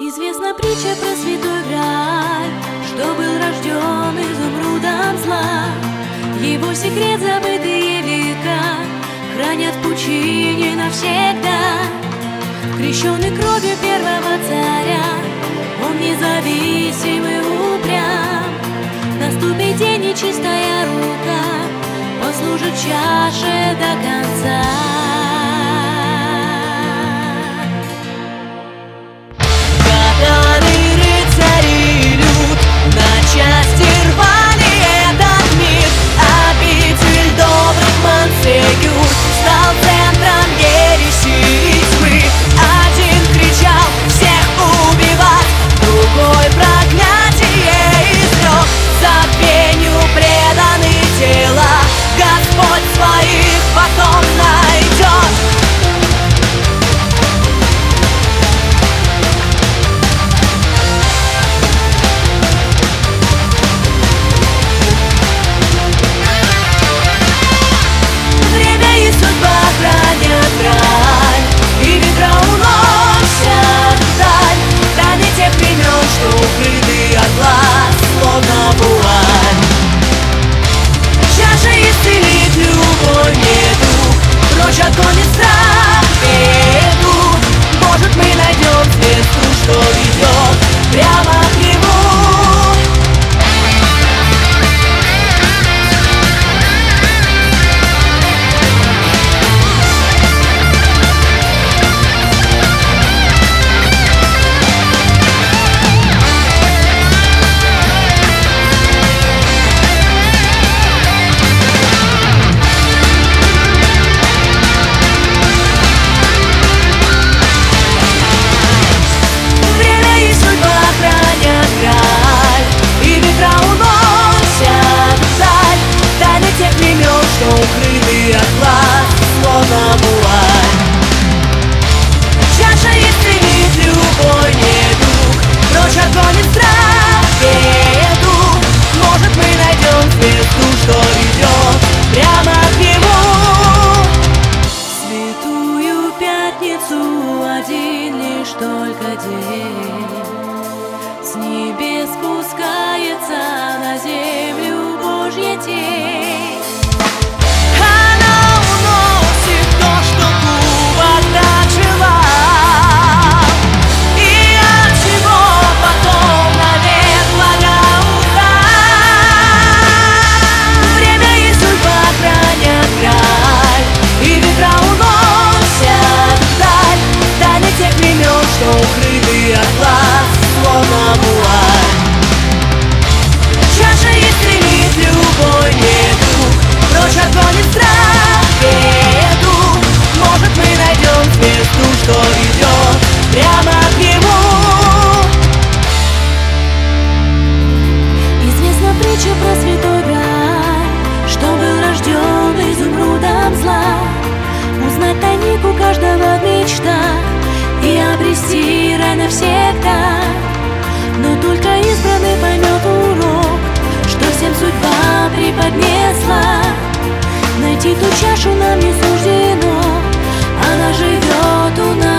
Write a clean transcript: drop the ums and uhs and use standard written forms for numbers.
Известна притча про святой Грааль, что был рожден изумрудом зла. Его секрет забытые века хранят в пучине навсегда. Крещенный кровью первого царя, он независим и упрям. Наступит день, и чистая рука послужит чаше до конца. Части рвали этот мир, обитель добрых Монсегюр стал центром ереси и тьмы. Один кричал всех убивать, другой проклятие изрек. Забвению преданы тела, Господь своих потом найдет. Укрытый от глаз, словно вуаль. Чаша исцелит любой недуг, прочь отгонит страх, беду. Может, мы найдем звезду, что ведет прямо к нему. Святую Пятницу один лишь только день с небес спускается на землю Божья тень. Укрытый от глаз, словно вуаль. Чаша исцелит любой недуг, прочь отгонит страх, беду. Может, мы найдем звезду, что ведет прямо к нему. Известна притча про святой Грааль, что был рожден изумрудом зла. Узнать тайник у каждого мечта и обрести рай навсегда. Но только избранный поймет урок, что всем судьба преподнесла. Найти ту чашу нам не суждено, она живет у нас.